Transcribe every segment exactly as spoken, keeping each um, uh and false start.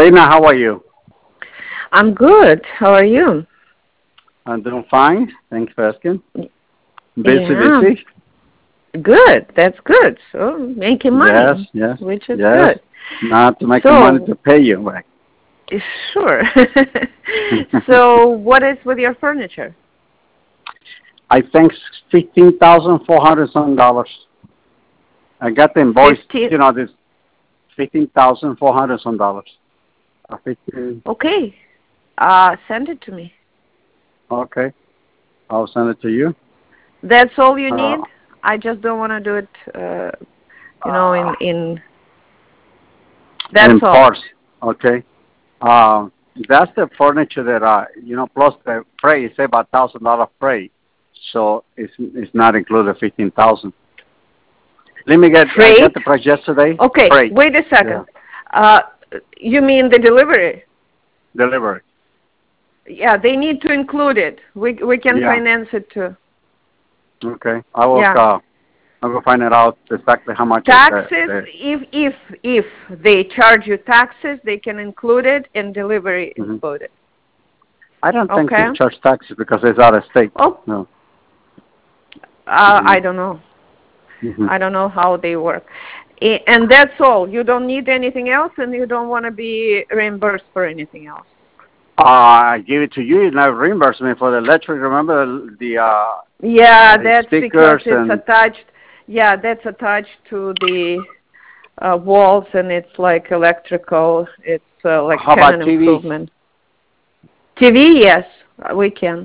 Lena, how are you? I'm good. How are you? I'm doing fine. Thanks for asking. Busy, Yeah, busy? good. That's good. So making Yes, money, yes, which is yes. good. Not to make the money So to pay you, right? sure. So what is with your furniture? I think fifteen thousand four hundred some dollars. I got the invoice. Fifteen. You know, this fifteen thousand four hundred some dollars. Uh, fifteen. Okay. Uh, send it to me. Okay, I'll send it to you. That's all you Uh, need. I just don't want to do it. Uh, you know, uh, in in. That's in all. parts. Okay. Um, that's the furniture that I, you know, plus the freight. It's about thousand dollar freight, so it's it's not included fifteen thousand. Let me get. I got Freight. the price yesterday. Okay. Freight. Wait a Yeah. second. Uh, you mean the delivery? Delivery. Yeah, they need to include it. We we can Yeah. finance it too. Okay. I will. Yeah. Uh, I will find it out exactly how much is the. Taxes, the if if if they charge you taxes, they can include it and delivery hmm included. I don't think they Okay? charge taxes because it's out of state. Oh, No. uh, hmm I don't know. hmm I don't know how they work. I- And that's all. You don't need anything else, and you don't want to be reimbursed for anything else. Uh, I give it to you. You never reimburse me for the electric. Remember the, the uh, Yeah, uh, that's because speakers it's and attached. Yeah, that's attached to the uh, walls, and it's like electrical. It's uh, like how about tenant T V? improvement. T V, yes, uh, we can.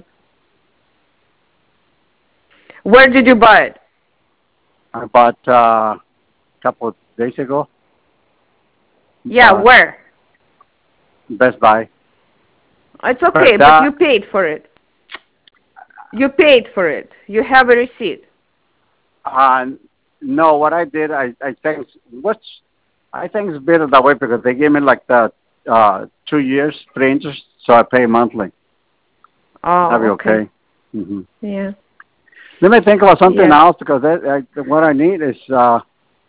Where did you buy it? About uh, a couple of days ago, Yeah, but where? Best Buy. It's But okay, but that you paid for it. You paid for it. You have a receipt. uh, no, what I did, I I think what's I think it's better that way because they gave me like the uh two years free interest, so I pay monthly. That'll be Oh, okay. okay. hmm Yeah. Let me think about something Yeah. else because that, I, what I need is uh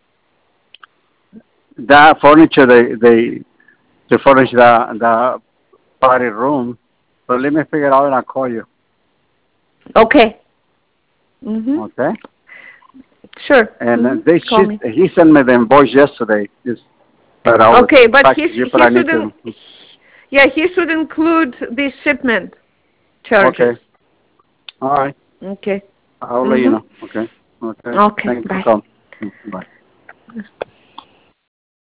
that furniture they they to furnish the the party room. So let me figure it out and I'll call you. Okay. Mhm. Okay. Sure. And uh, Mhm. they Call she me. he sent me the invoice yesterday. Just but I would Okay, but fax he you, but he I need shouldn't. to. Yeah, he should include the shipment charges. Okay. All right. Okay. I'll let you Mhm. know. Okay. Okay. Okay. Thanks for Bye. calling. Bye.